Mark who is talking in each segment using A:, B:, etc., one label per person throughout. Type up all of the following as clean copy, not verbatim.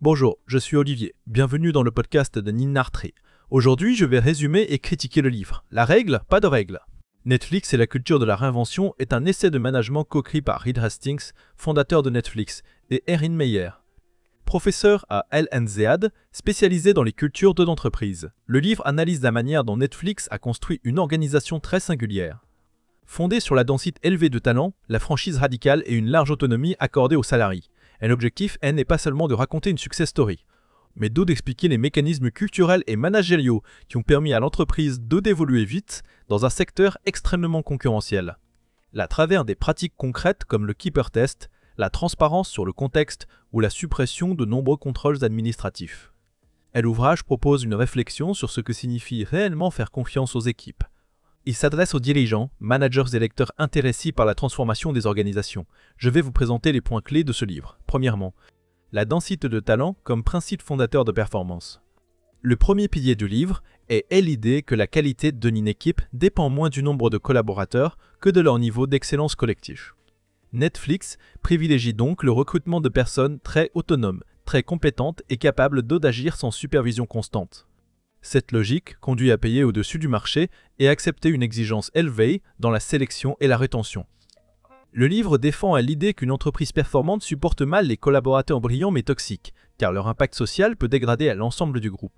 A: Bonjour, je suis Olivier. Bienvenue dans le podcast de Ninartree. Aujourd'hui, je vais résumer et critiquer le livre. La règle, pas de règle. Netflix et la culture de la réinvention est un essai de management co-écrit par Reed Hastings, fondateur de Netflix, et Erin Meyer, professeur à LNZAD, spécialisé dans les cultures de l'entreprise. Le livre analyse la manière dont Netflix a construit une organisation très singulière. Fondée sur la densité élevée de talents, la franchise radicale et une large autonomie accordée aux salariés. Et l'objectif n'est pas seulement de raconter une success story, mais d'expliquer les mécanismes culturels et managériaux qui ont permis à l'entreprise d'évoluer vite dans un secteur extrêmement concurrentiel. À travers des pratiques concrètes comme le Keeper Test, la transparence sur le contexte ou la suppression de nombreux contrôles administratifs. L'ouvrage propose une réflexion sur ce que signifie réellement faire confiance aux équipes. Il s'adresse aux dirigeants, managers et lecteurs intéressés par la transformation des organisations. Je vais vous présenter les points clés de ce livre. Premièrement, la densité de talent comme principe fondateur de performance. Le premier pilier du livre est l'idée que la qualité d'une équipe dépend moins du nombre de collaborateurs que de leur niveau d'excellence collectif. Netflix privilégie donc le recrutement de personnes très autonomes, très compétentes et capables d'agir sans supervision constante. Cette logique conduit à payer au-dessus du marché et accepter une exigence élevée dans la sélection et la rétention. Le livre défend l'idée qu'une entreprise performante supporte mal les collaborateurs brillants mais toxiques, car leur impact social peut dégrader à l'ensemble du groupe.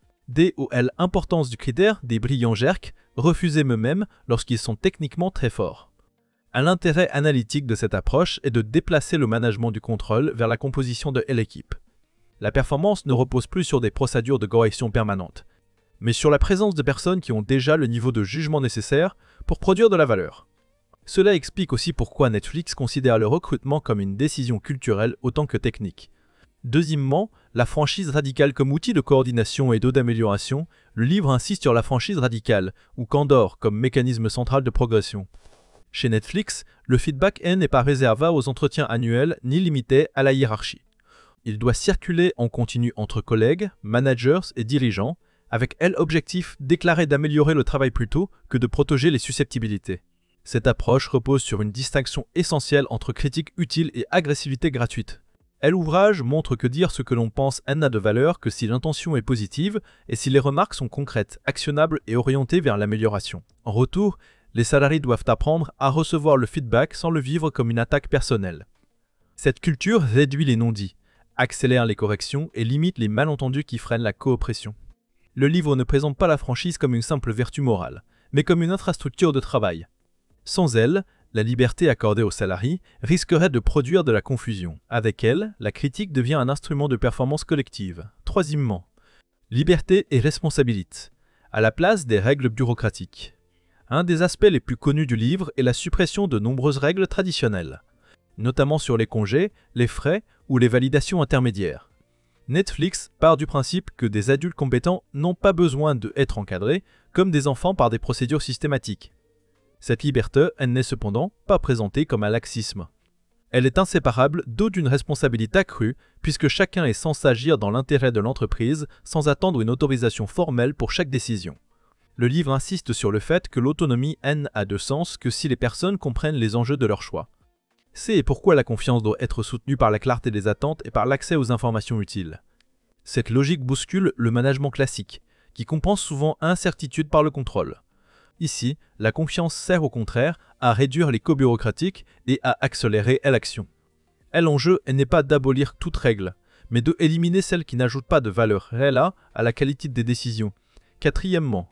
A: Importance du critère des brillants jerks, refusés eux-mêmes lorsqu'ils sont techniquement très forts. L'intérêt analytique de cette approche est de déplacer le management du contrôle vers la composition de l'équipe. La performance ne repose plus sur des procédures de correction permanentes, mais sur la présence de personnes qui ont déjà le niveau de jugement nécessaire pour produire de la valeur. Cela explique aussi pourquoi Netflix considère le recrutement comme une décision culturelle autant que technique. Deuxièmement, la franchise radicale comme outil de coordination et d'amélioration, le livre insiste sur la franchise radicale, ou Candor comme mécanisme central de progression. Chez Netflix, le feedback n'est pas réservé aux entretiens annuels ni limité à la hiérarchie. Il doit circuler en continu entre collègues, managers et dirigeants, avec l'objectif déclaré d'améliorer le travail plutôt que de protéger les susceptibilités. Cette approche repose sur une distinction essentielle entre critique utile et agressivité gratuite. L'ouvrage montre que dire ce que l'on pense n'a de valeur que si l'intention est positive et si les remarques sont concrètes, actionnables et orientées vers l'amélioration. En retour, les salariés doivent apprendre à recevoir le feedback sans le vivre comme une attaque personnelle. Cette culture réduit les non-dits, accélère les corrections et limite les malentendus qui freinent la coopération. Le livre ne présente pas la franchise comme une simple vertu morale, mais comme une infrastructure de travail. Sans elle, la liberté accordée aux salariés risquerait de produire de la confusion. Avec elle, la critique devient un instrument de performance collective. Troisièmement, liberté et responsabilité, à la place des règles bureaucratiques. Un des aspects les plus connus du livre est la suppression de nombreuses règles traditionnelles, notamment sur les congés, les frais ou les validations intermédiaires. Netflix part du principe que des adultes compétents n'ont pas besoin d'être encadrés comme des enfants par des procédures systématiques. Cette liberté n'est cependant pas présentée comme un laxisme. Elle est inséparable d'une responsabilité accrue puisque chacun est censé agir dans l'intérêt de l'entreprise sans attendre une autorisation formelle pour chaque décision. Le livre insiste sur le fait que l'autonomie n'a de sens que si les personnes comprennent les enjeux de leur choix. C'est pourquoi la confiance doit être soutenue par la clarté des attentes et par l'accès aux informations utiles. Cette logique bouscule le management classique, qui compense souvent incertitude par le contrôle. Ici, la confiance sert au contraire à réduire les coûts bureaucratiques et à accélérer l'action. L'enjeu n'est pas d'abolir toute règle, mais d'éliminer celles qui n'ajoutent pas de valeur réelle à la qualité des décisions. Quatrièmement,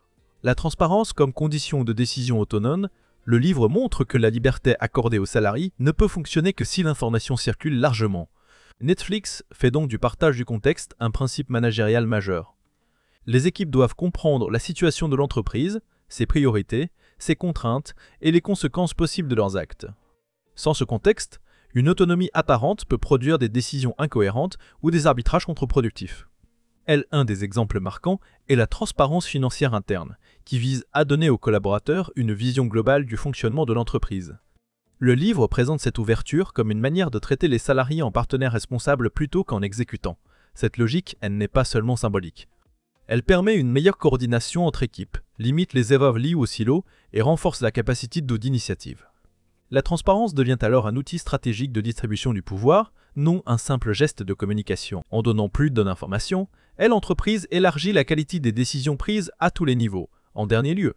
A: la transparence comme condition de décision autonome. Le livre montre que la liberté accordée aux salariés ne peut fonctionner que si l'information circule largement. Netflix fait donc du partage du contexte un principe managérial majeur. Les équipes doivent comprendre la situation de l'entreprise, ses priorités, ses contraintes et les conséquences possibles de leurs actes. Sans ce contexte, une autonomie apparente peut produire des décisions incohérentes ou des arbitrages contre-productifs. Un des exemples marquants est la transparence financière interne, qui vise à donner aux collaborateurs une vision globale du fonctionnement de l'entreprise. Le livre présente cette ouverture comme une manière de traiter les salariés en partenaires responsables plutôt qu'en exécutants. Cette logique, n'est pas seulement symbolique. Elle permet une meilleure coordination entre équipes, limite les erreurs liées au silo et renforce la capacité d'initiative. La transparence devient alors un outil stratégique de distribution du pouvoir, non un simple geste de communication. En donnant plus d'informations, l'entreprise élargit la qualité des décisions prises à tous les niveaux. En dernier lieu,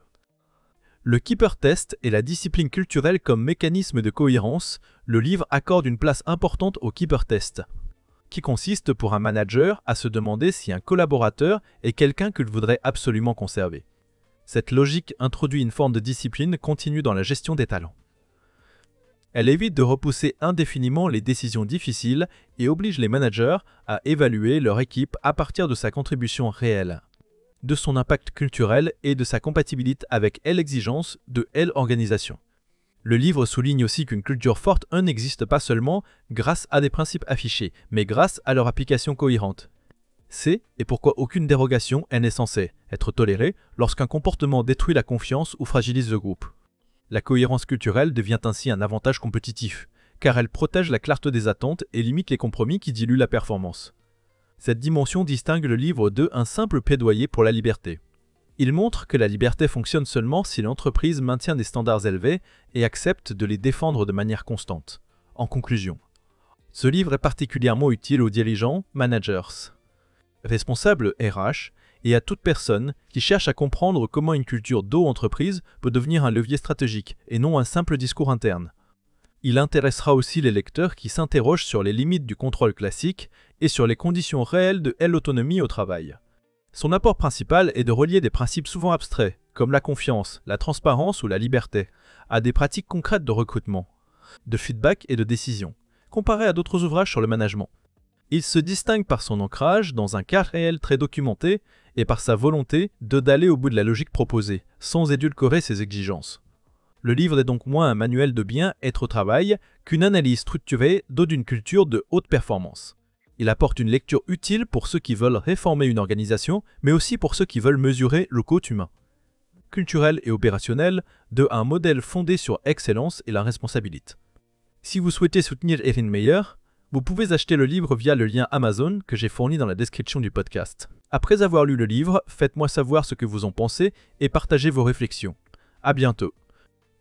A: le Keeper Test et la discipline culturelle comme mécanisme de cohérence, le livre accorde une place importante au Keeper Test, qui consiste pour un manager à se demander si un collaborateur est quelqu'un qu'il voudrait absolument conserver. Cette logique introduit une forme de discipline continue dans la gestion des talents. Elle évite de repousser indéfiniment les décisions difficiles et oblige les managers à évaluer leur équipe à partir de sa contribution réelle, de son impact culturel et de sa compatibilité avec l'exigence de l'organisation. Le livre souligne aussi qu'une culture forte n'existe pas seulement grâce à des principes affichés, mais grâce à leur application cohérente. C'est et pourquoi aucune dérogation n'est censée être tolérée lorsqu'un comportement détruit la confiance ou fragilise le groupe. La cohérence culturelle devient ainsi un avantage compétitif, car elle protège la clarté des attentes et limite les compromis qui diluent la performance. Cette dimension distingue le livre d'un simple plaidoyer pour la liberté. Il montre que la liberté fonctionne seulement si l'entreprise maintient des standards élevés et accepte de les défendre de manière constante. En conclusion, ce livre est particulièrement utile aux dirigeants, managers, responsables RH et à toute personne qui cherche à comprendre comment une culture d'entreprise peut devenir un levier stratégique et non un simple discours interne. Il intéressera aussi les lecteurs qui s'interrogent sur les limites du contrôle classique et sur les conditions réelles de l'autonomie au travail. Son apport principal est de relier des principes souvent abstraits, comme la confiance, la transparence ou la liberté, à des pratiques concrètes de recrutement, de feedback et de décision, comparé à d'autres ouvrages sur le management. Il se distingue par son ancrage dans un cas réel très documenté et par sa volonté d'aller au bout de la logique proposée, sans édulcorer ses exigences. Le livre est donc moins un manuel de bien-être au travail qu'une analyse structurée d'une culture de haute performance. Il apporte une lecture utile pour ceux qui veulent réformer une organisation, mais aussi pour ceux qui veulent mesurer le coût humain, culturel et opérationnel d'un modèle fondé sur l'excellence et la responsabilité. Si vous souhaitez soutenir Erin Meyer, vous pouvez acheter le livre via le lien Amazon que j'ai fourni dans la description du podcast. Après avoir lu le livre, faites-moi savoir ce que vous en pensez et partagez vos réflexions. À bientôt.